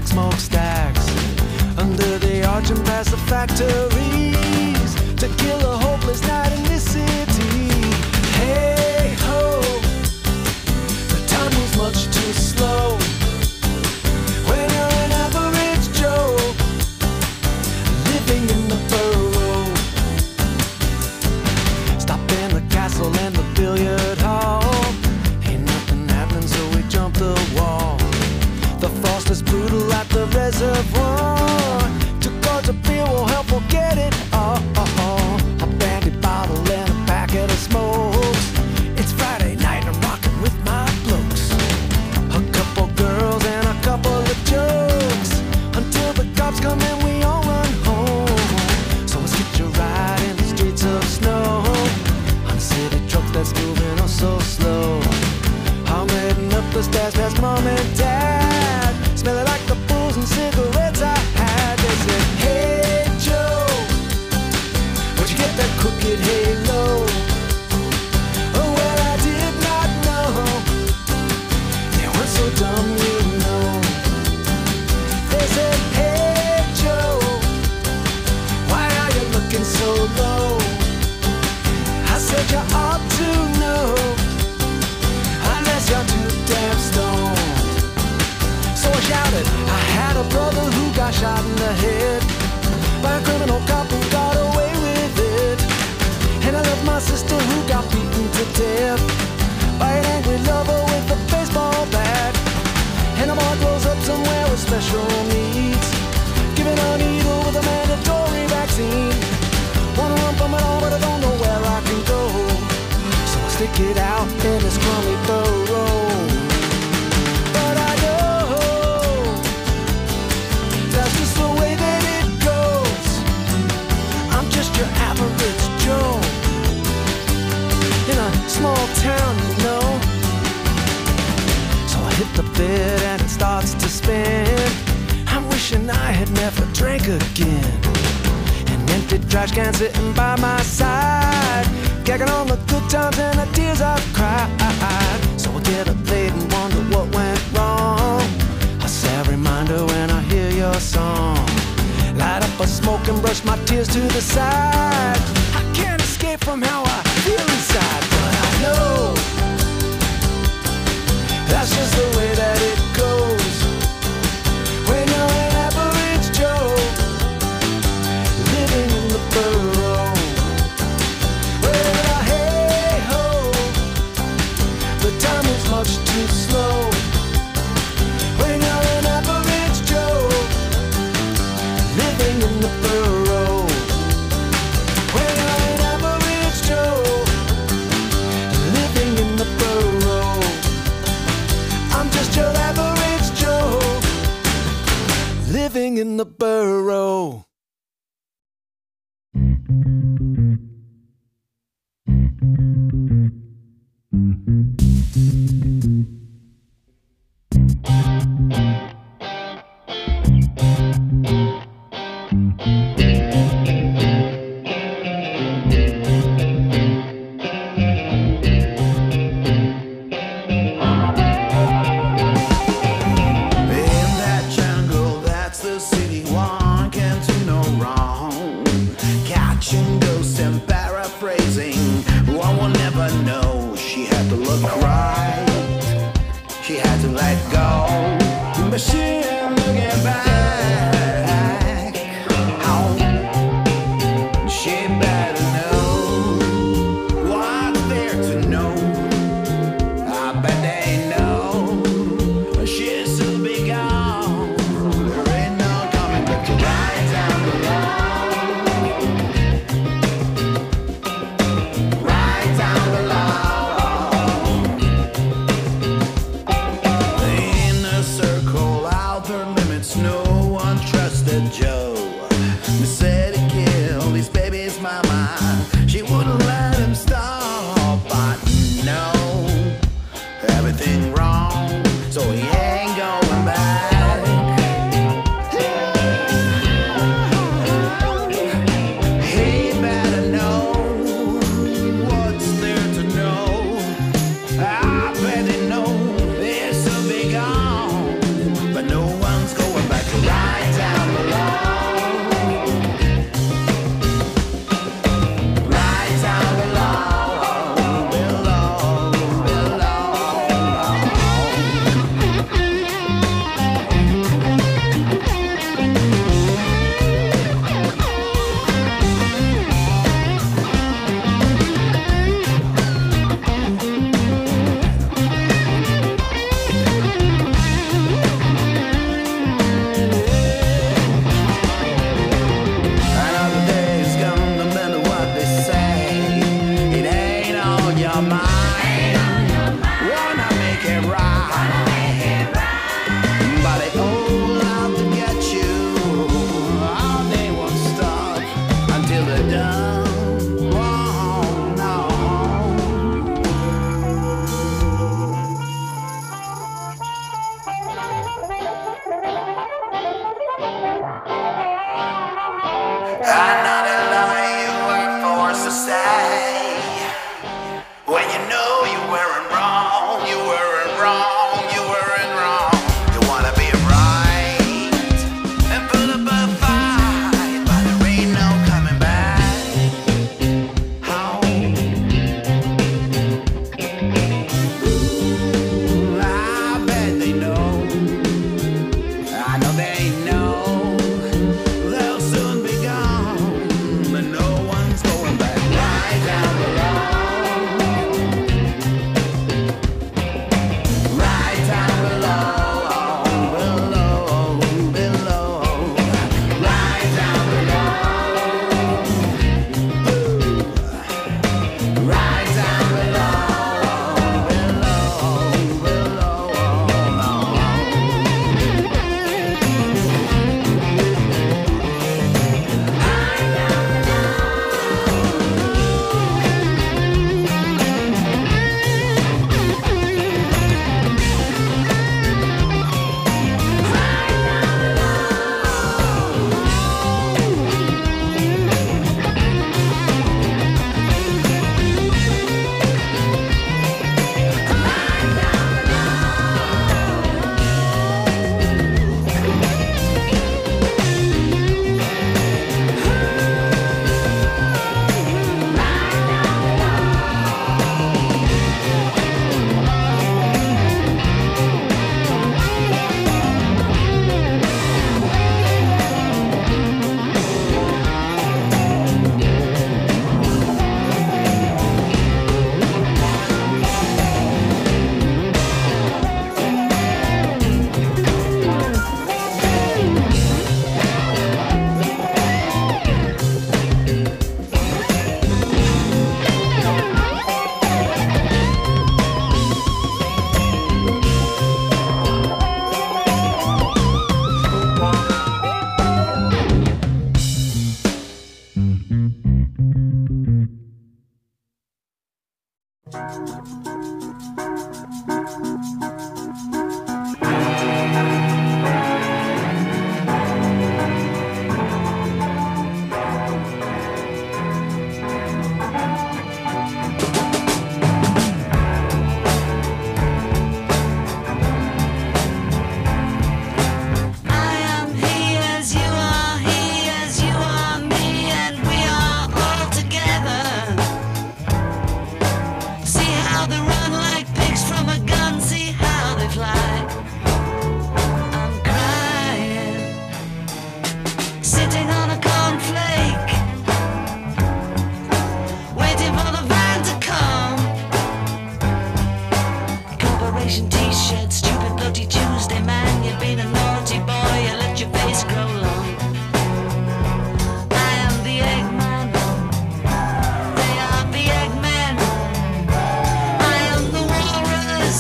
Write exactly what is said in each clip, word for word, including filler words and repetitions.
like smokestacks under the arch and past the factories to kill a hopeless night in this city. Hey ho, the time moves much too slow when you're an average Joe living in the borough. Stop in the castle and the billiard hall. Ain't nothing happening, so we jump the wall. The frost is brutal at the reservoir. Two cards of beer will help forget it all. A brandy bottle and a packet of smokes. It's Friday night and I'm rocking with my blokes. A couple girls and a couple of jokes until the cops come and we all run home. So let's get you right in the streets of snow on city trucks that's moving oh so slow. I'm heading up the stairs past mom and dad, smelling like the booze and cigarettes I had. They said, hey Joe, where'd you get that crooked halo? Oh well, I did not know. They weren't so dumb, you know. They said, hey Joe, why are you looking so low? I said you ought to know, unless you're too damn stoned. So I shouted, I had a brother who got shot in the head by a criminal cop who got away with it. And I love my sister who got beaten to death by an angry lover with a baseball bat. And a boy grows up somewhere with special needs, given a needle with a mandatory vaccine. Wanna run from it all, but I don't know where I can go. So I stick it out in this crummy burrow. But I know that's just the way that it goes. I'm just your average Joe in a small town, you know. So I hit the bed and it starts to spin. I'm wishing I had never drank again. An empty trash can sitting by my side, gagging on the good times and the tears I've cried. So I get up late and wonder what went wrong. A sad reminder when I hear your song. Light up a smoke and brush my tears to the side. I can't escape from how I feel inside, but I know that's just the way that it goes when you're an average Joe living in the borough. Well, hey ho, the time is much too slow when you're an average Joe living in the borough. When you're an average Joe living in the borough. I'm just your average Joe living in the borough. No one shed. Stupid bloody Tuesday, man, you've been a naughty boy, you let your face grow long. I am the Eggman, they are the Eggmen. I am the walrus,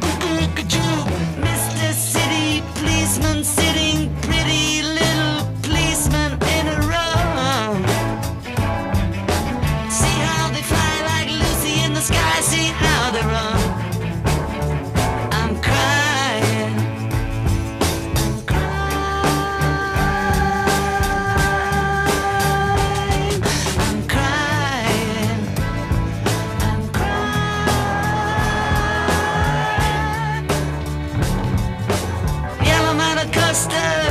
Mister City Policeman, sitting pretty little policeman in a row. See how they fly like Lucy in the sky, see how they run. I'm crying, I'm crying, I'm crying, I'm crying. Yellow man of custard,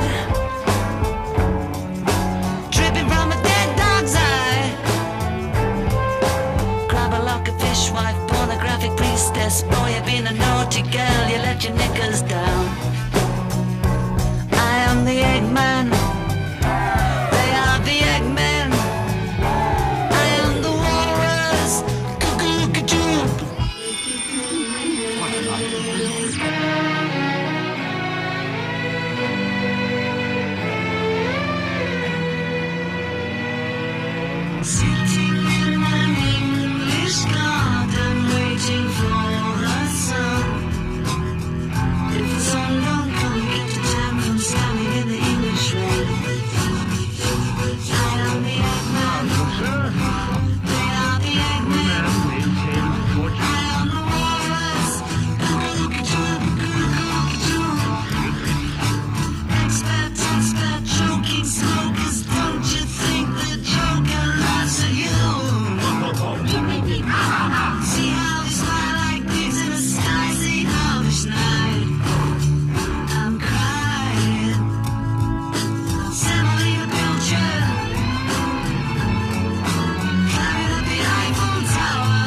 dripping from a dead dog's eye. Grab a lock of fishwife, pornographic priestess. Boy, you've been a naughty girl, you let your knickers down. I am the Eggman, they are the Eggmen. I am the walrus, cuckoo-cuckoo. Sitting in an English garden, waiting for the sun. If the sun don't come, get your time from standing in the English rain. I am the Eggman, they are the Eggmen. I am the walrus, cuckoo-cuckoo. Experts, expert, choking smokers, don't you think the Joker laughs at you? See how they fly like pigs in the sky, see how they snide. I'm crying, semolina pilcher, climbing up the Eiffel Tower.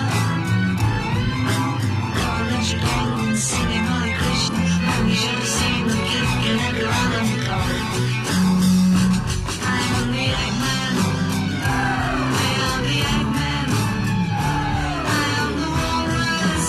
Don't let your penguin singing Hare Krishna, and you should have seen the gift get everyone on the cover. I am the Eggman, they are the Eggmen. I am the walrus,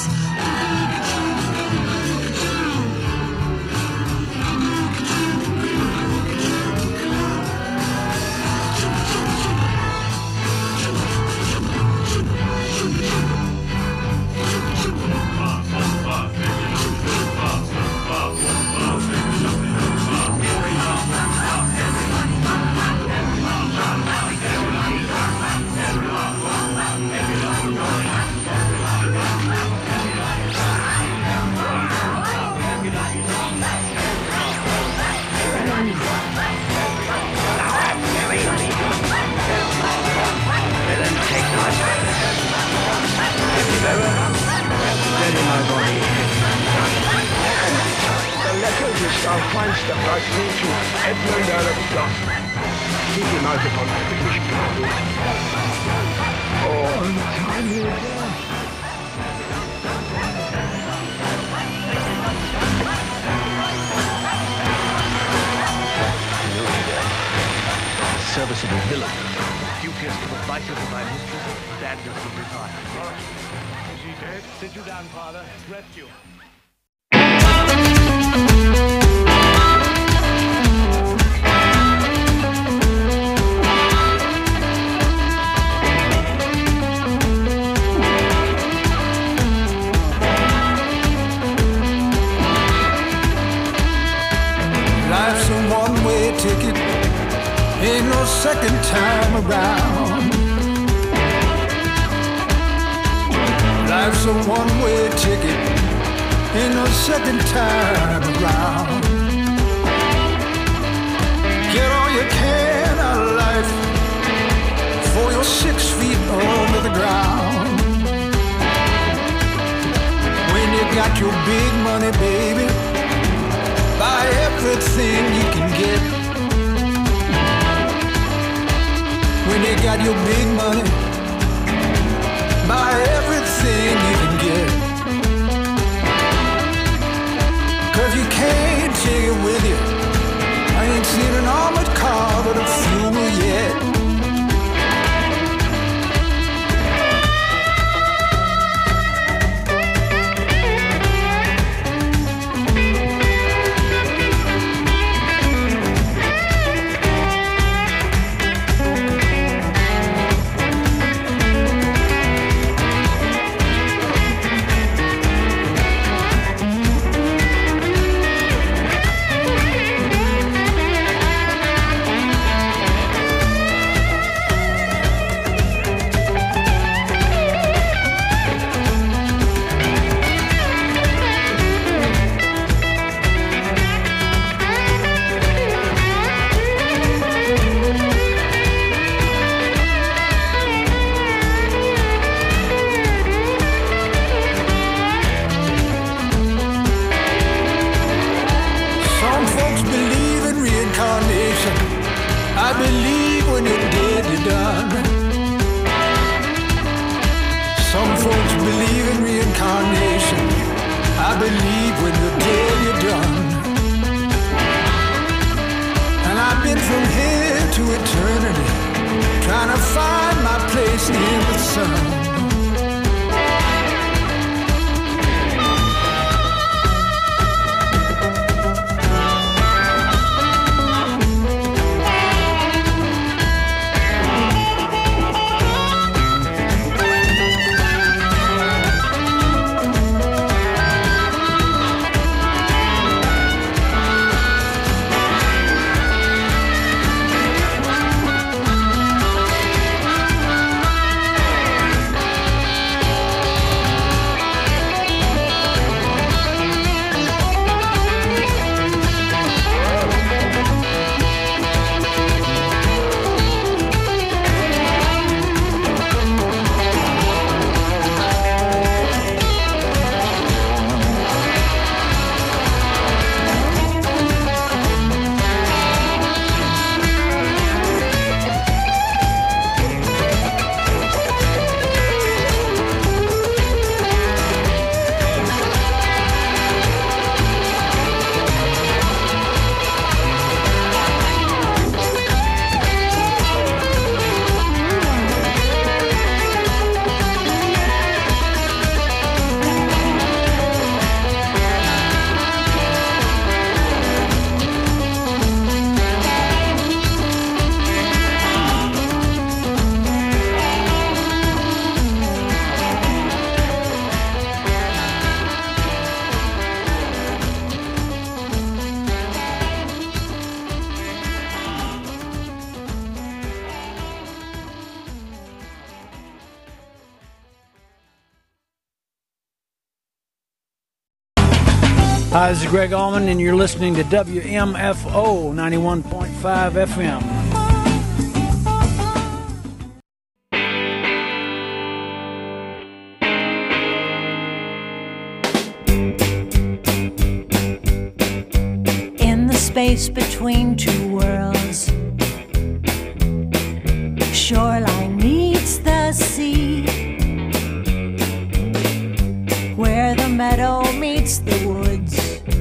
The letters is so fine stuff I think to Edmund Earl of Scott. Keep him out upon the British people. Oh, untimely death. Serviceable villain. Duteous to the vices of my mistress, standards of retire. Is he dead? Sit you down, father. Rest you. Life's a one-way ticket, ain't no second time around. Life's a one-way ticket, ain't no second time around. Get all you can out of life before you're six feet under the ground. When you got your big money, baby, buy everything you can get. When you got your big money, buy everything you can get. 'Cause you can't take it with you. I ain't seen an armored car with a fuel yet. folks believe in reincarnation. I believe when you're dead, you're done. Some folks believe in reincarnation. I believe when you're dead, you're done. And I've been from here to eternity, trying to find my place in the sun. Hi, this is Greg Allman, and you're listening to W M F O ninety-one point five F M. In the space between two worlds, shoreline meets the sea, where the meadow meets the woods,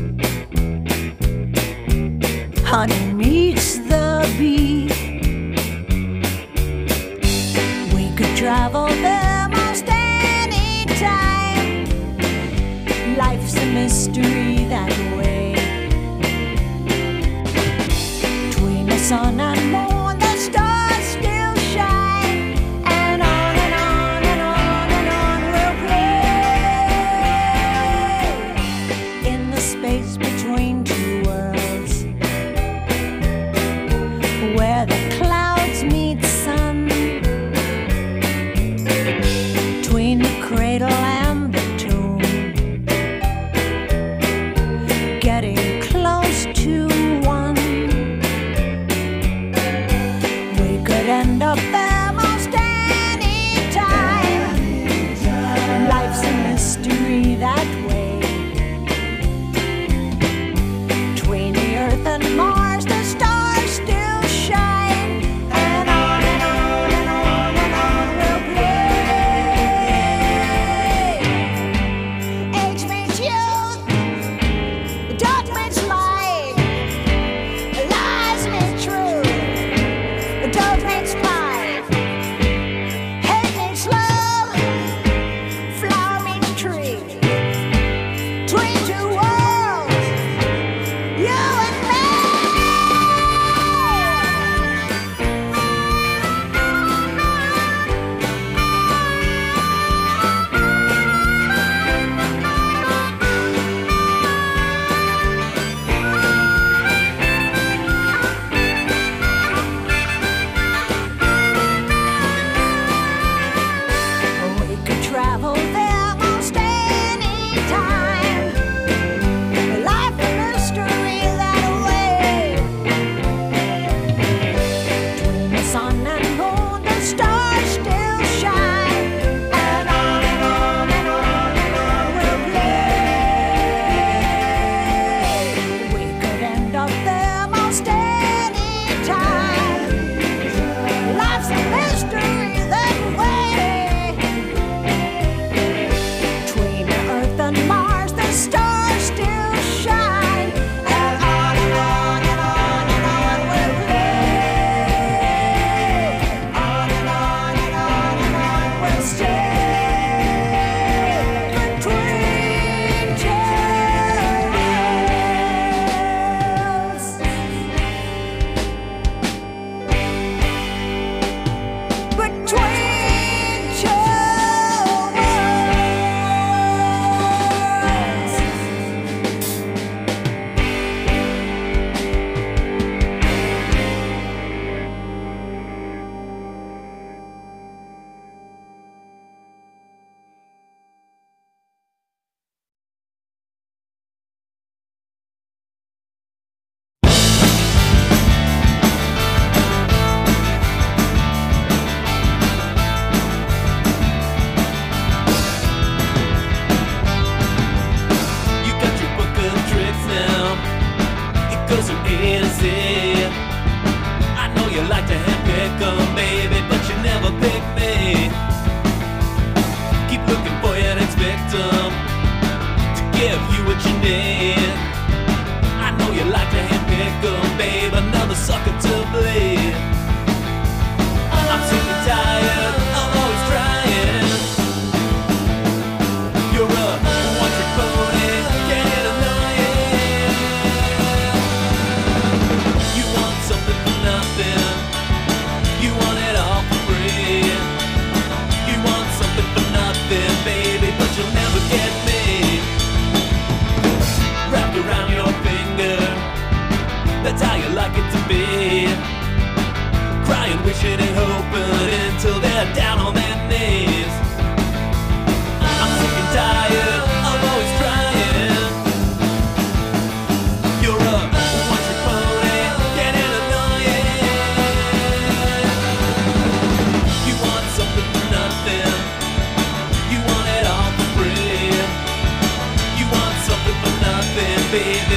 honey meets the bee. We could travel there most any time. Life's a mystery that way. Between the sun and moon, the stars still shine, and on and on and on and on we'll play. In the space between two worlds, where the clouds meet sun, between the cradle and the tomb, getting close to one. We could end up there most any time. Life's a mystery that way. Between the earth and Mars, the stars still shine, and on and on and on and on we'll play. Age meets youth, the dark meets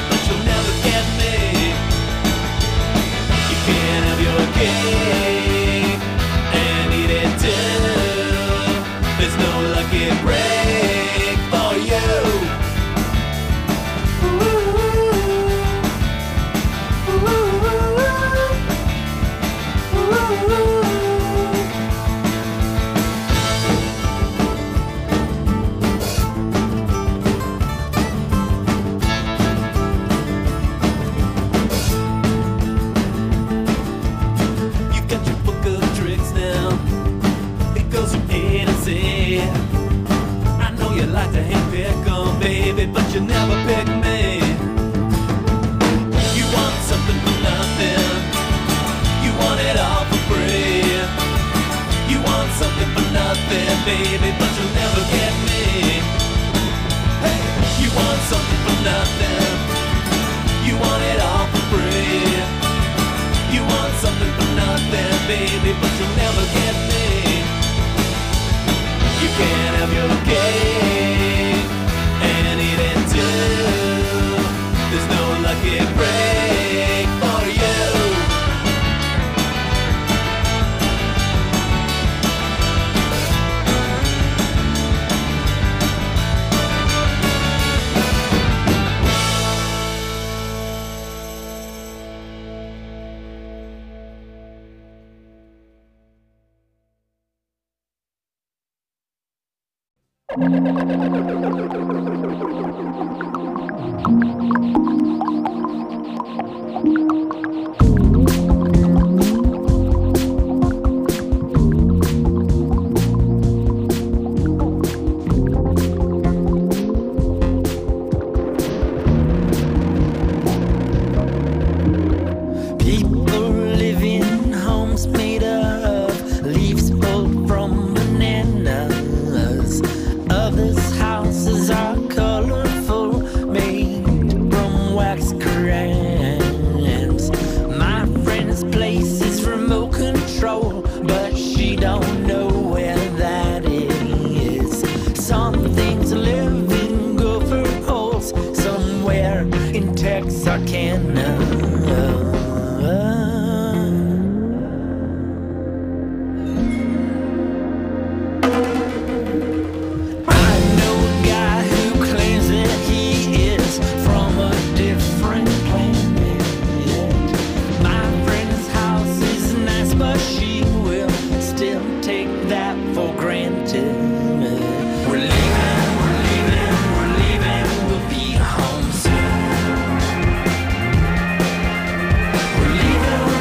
but you'll never get me. You can't have your cake and eat it too. There's no lucky break for you. You've got your book of tricks now. It goes from A to Z. I know you like to handpick 'em, baby, but you never pick me. You want something for nothing. You want it all for free. You want something for nothing, baby, but you'll never get me. Hey, you want something for nothing. You want it all for free. You want something for nothing, baby, but you'll never get me. You can't have your cake and eat it too. There's no lucky break for you. People live in homes made of leaves pulled from bananas. Others' houses are colorful, made from wax crayons. My friend's place is remote control, but she don't know where that is. Some things live in gopher holes somewhere in Texarkana. I know a guy who claims that he is from a different planet. My friend's house is nice, but she will still take that for granted. We're leaving, we're leaving, we're leaving, we'll be home soon. We're leaving,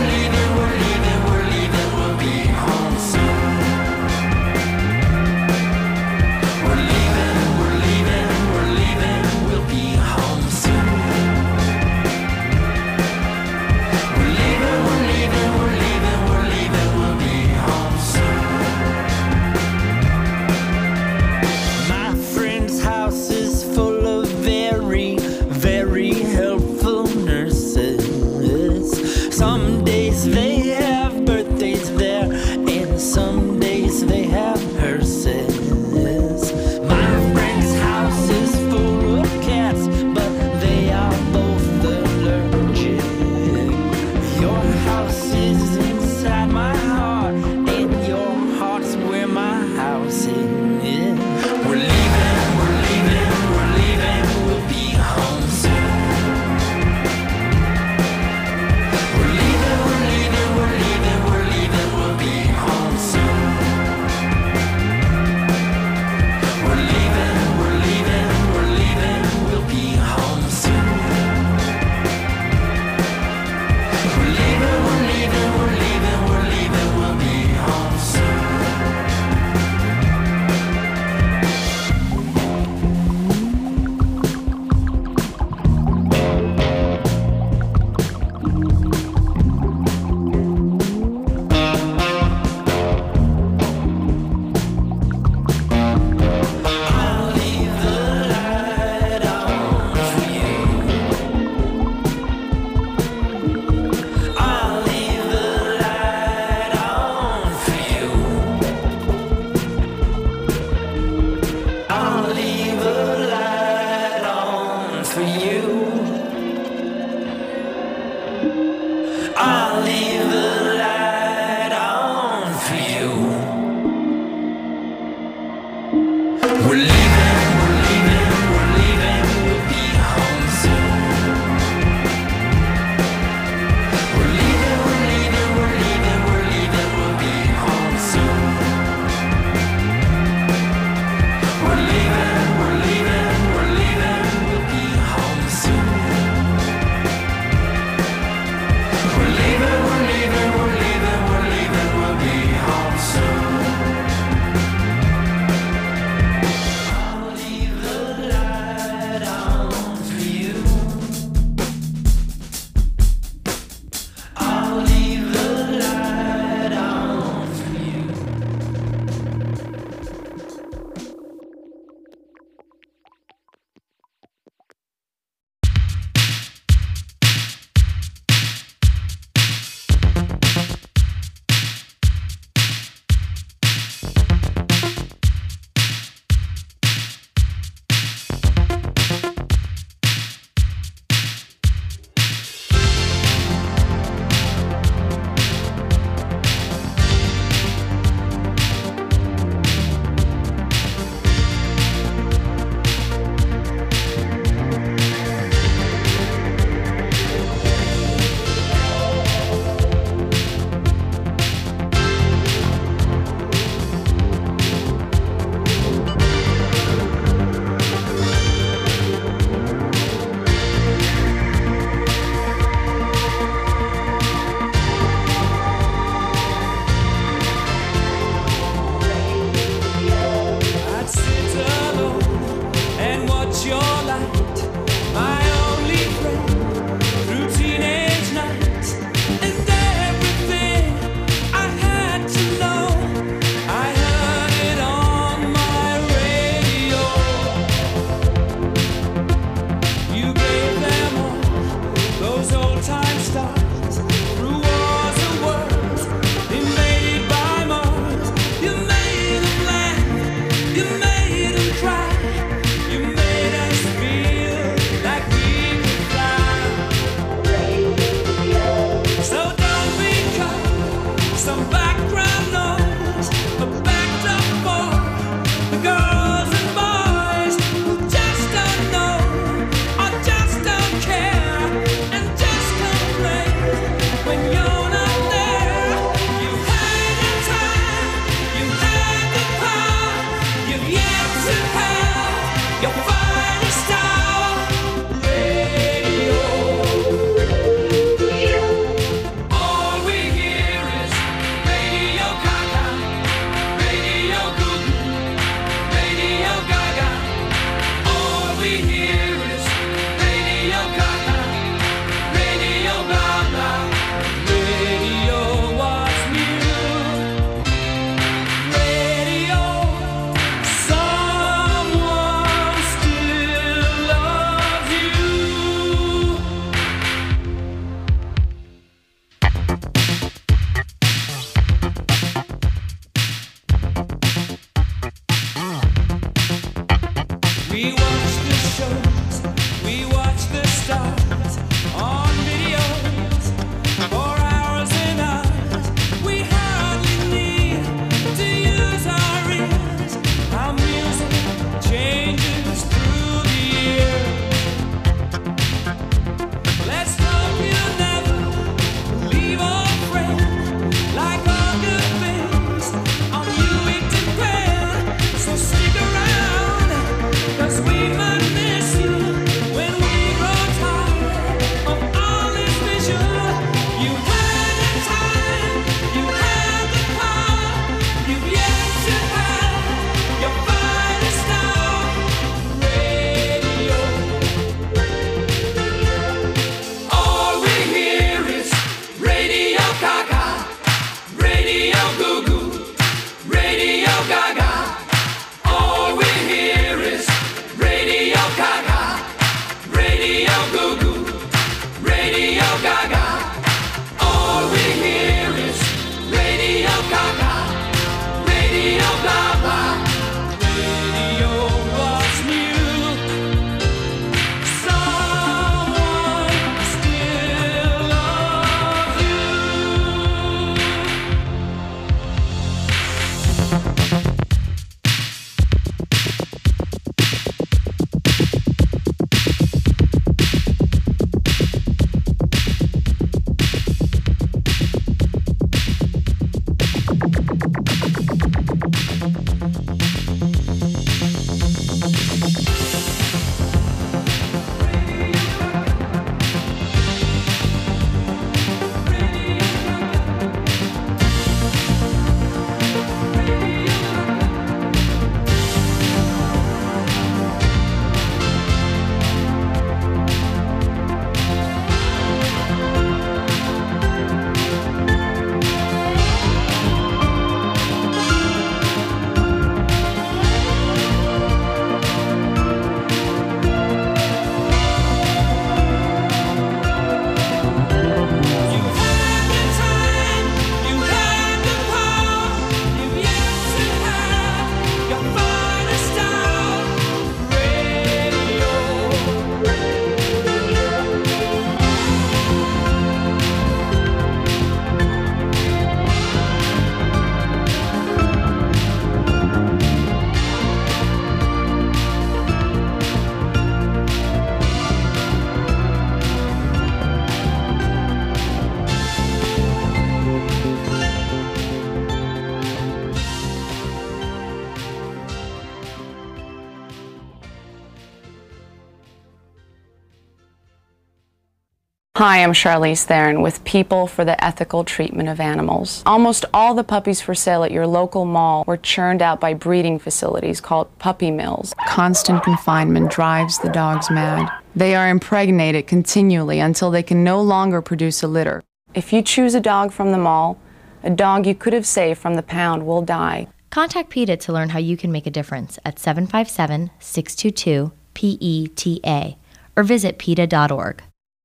Hi, I'm Charlize Theron with People for the Ethical Treatment of Animals. Almost all the puppies for sale at your local mall were churned out by breeding facilities called puppy mills. Constant confinement drives the dogs mad. They are impregnated continually until they can no longer produce a litter. If you choose a dog from the mall, a dog you could have saved from the pound will die. Contact PETA to learn how you can make a difference at seven five seven, six two two, P E T A or visit PETA dot org.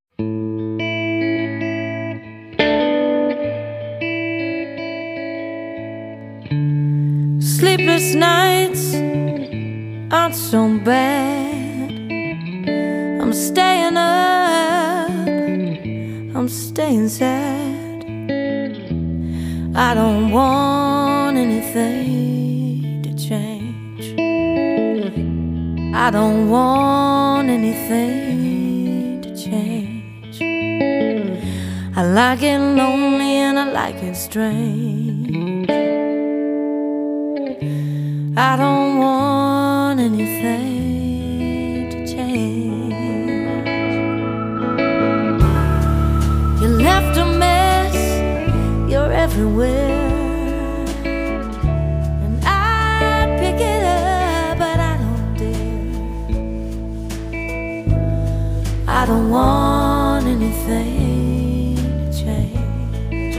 Sleepless nights aren't so bad. I'm staying up, I'm staying sad. I don't want anything to change. I don't want anything to change. I like it lonely and I like it strange. I don't want anything to change. You left a mess, you're everywhere, and I pick it up, but I don't dare. I don't want anything to change.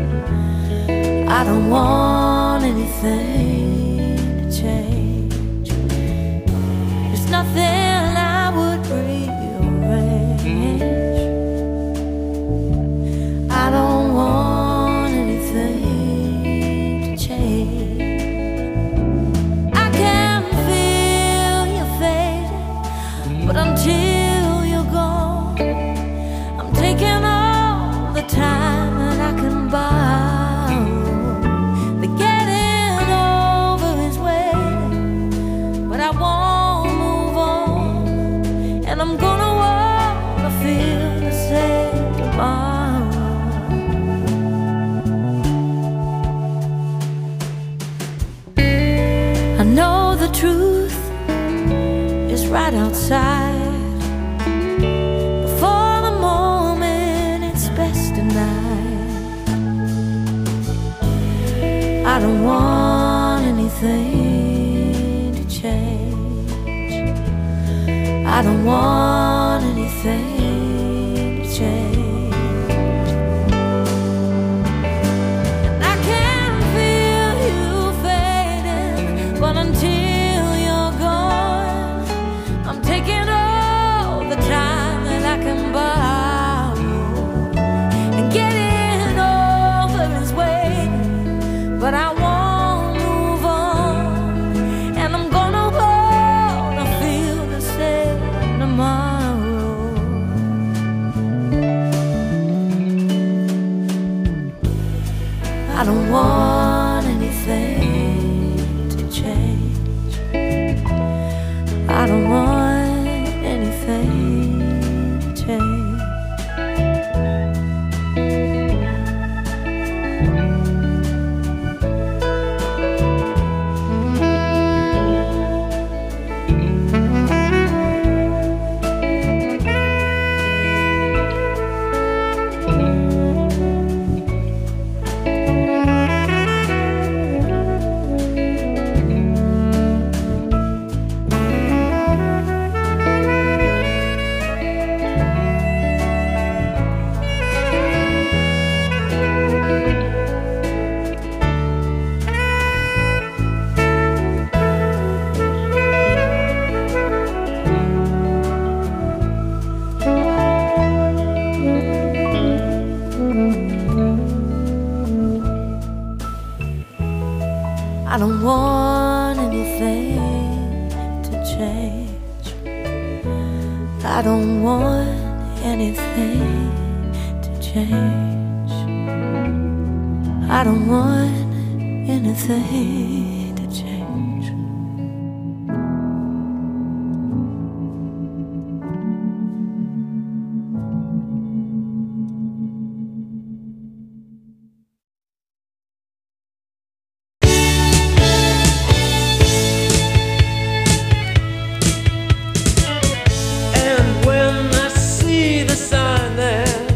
I don't want anything change. There's nothing I would rearrange. I don't want anything to change. I can feel you fading, but until you're gone, I'm taking all the time that I can borrow. I'm gonna wanna feel the same tomorrow. I know the truth is right outside. Before the moment it's best denied. I don't want anything to change. I don't want anything to change. And I can feel you fading, but until you're gone, I'm taking all the time that I can borrow. And getting over is waiting, but I won't move on. And I'm gonna wanna feel the same tomorrow. I don't want anything to change. I don't want anything to change. I don't want anything to change. I don't want anything to change. I don't want anything to change. And when I see the sign there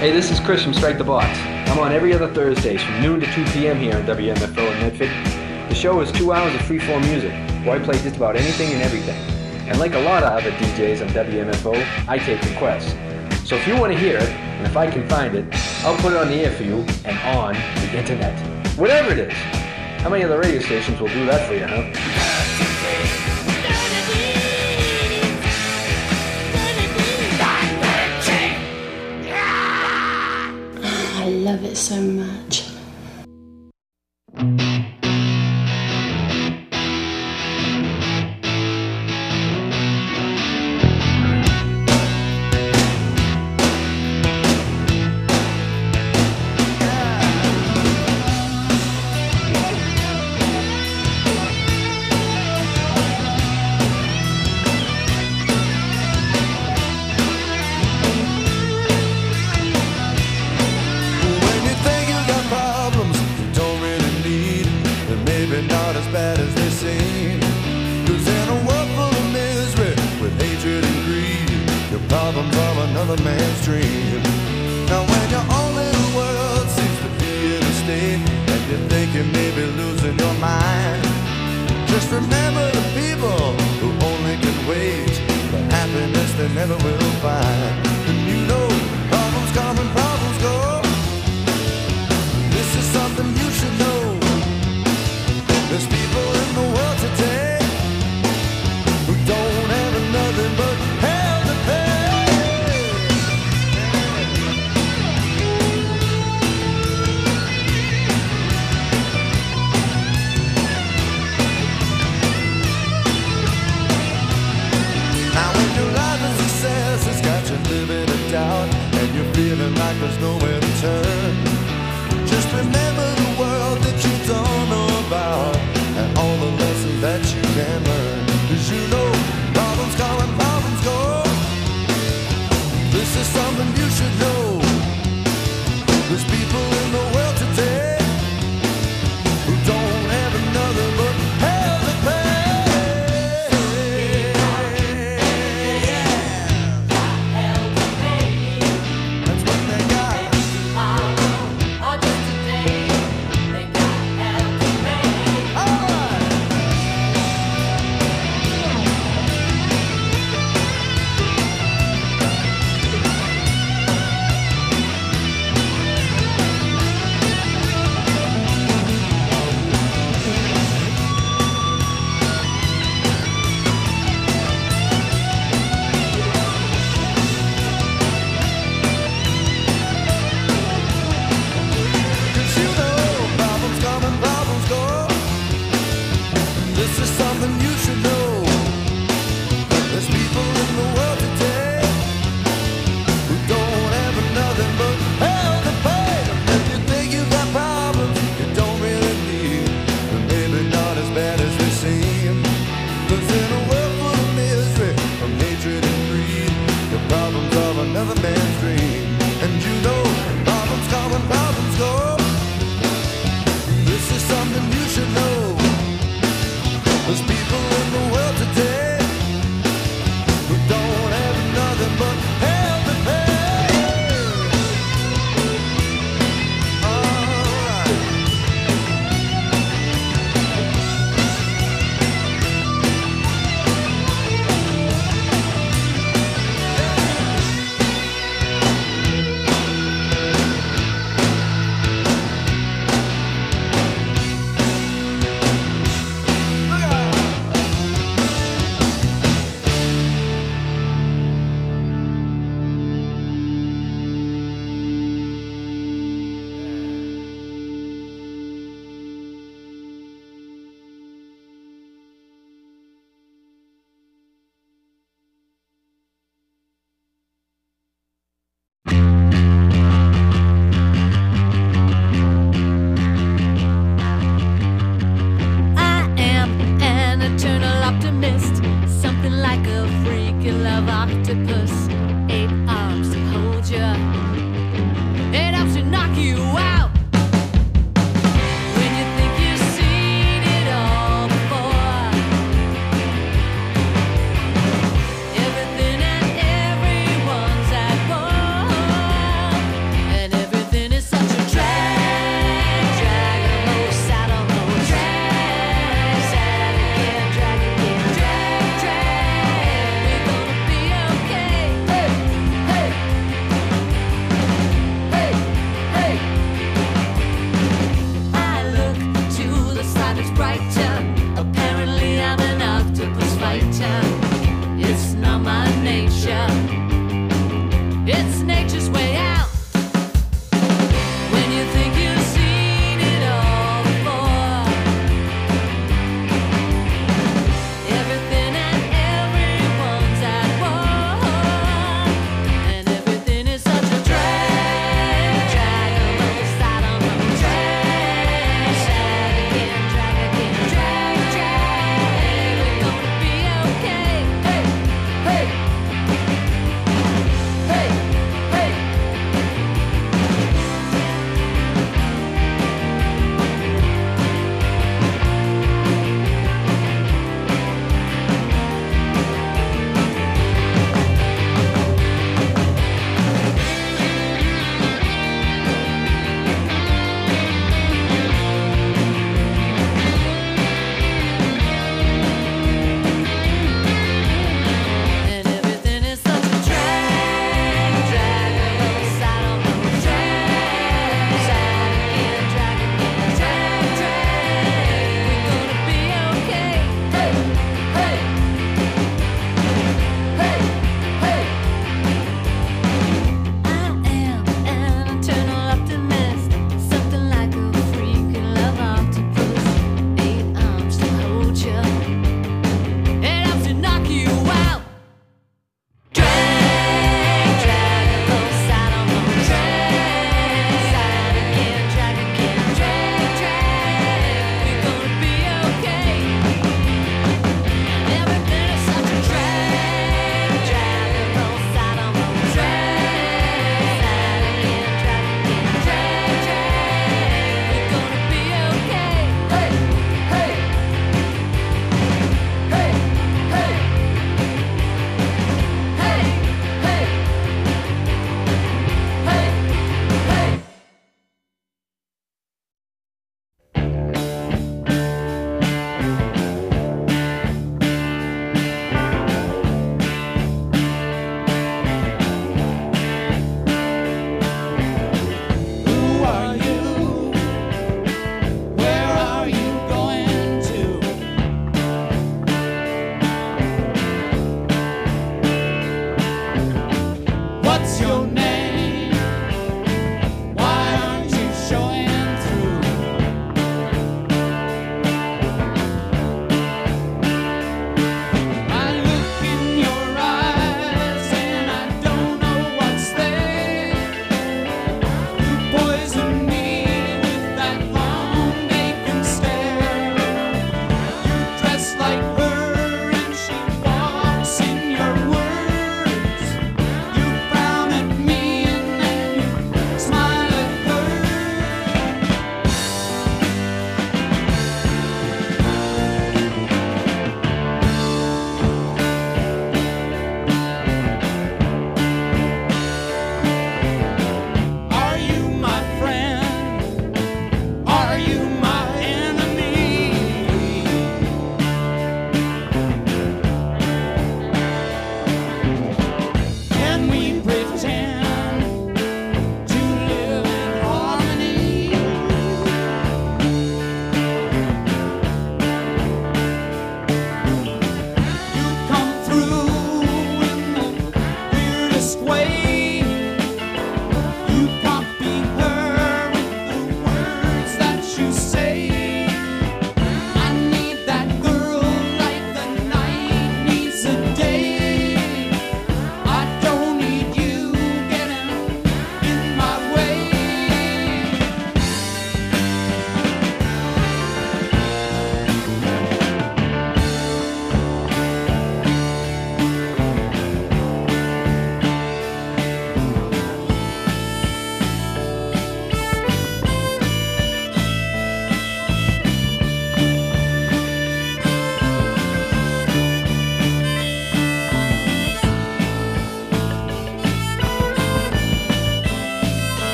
Hey, this is Chris from Strike the Box. I'm on every other Thursdays from noon to two p.m. here on W M F O in Medford. The show is two hours of free-form music, where I play just about anything and everything. And like a lot of other D Js on W M F O, I take requests. So if you want to hear it, and if I can find it, I'll put it on the air for you and on the internet. Whatever it is. How many other radio stations will do that for you, huh? I love it so much.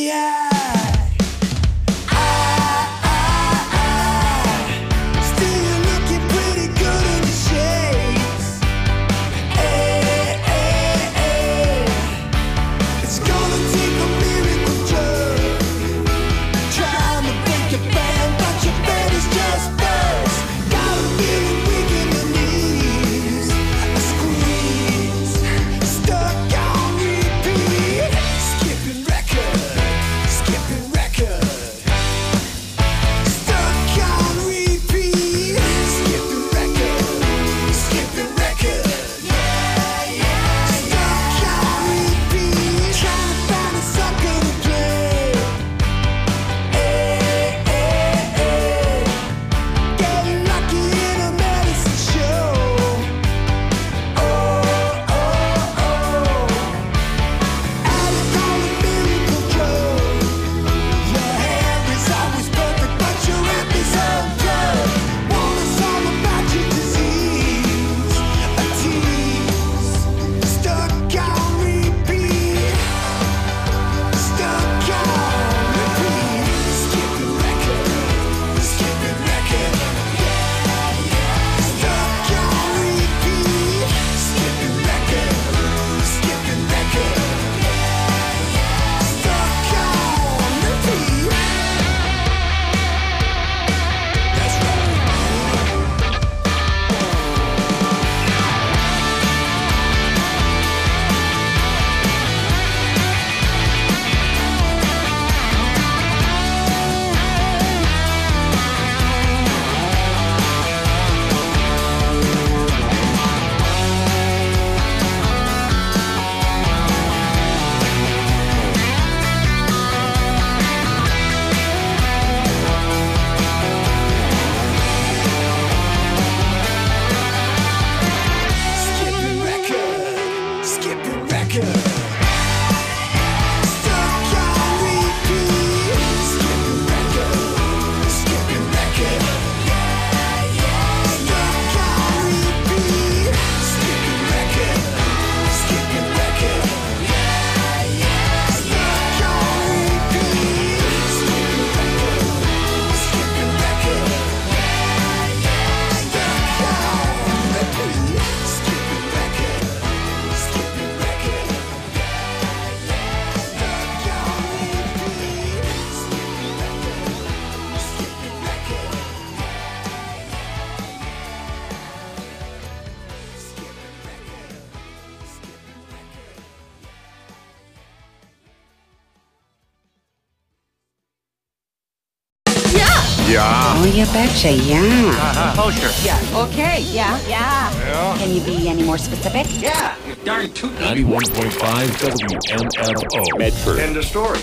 Yeah. Oh, you betcha, yeah. Uh-huh. Oh, sure. Yeah. Okay, yeah. Yeah. Yeah. Can you be any more specific? Yeah. You're darn tootin'. ninety-one point five W M F O. Medford. End of story.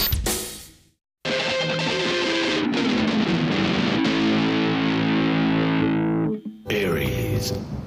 Aries.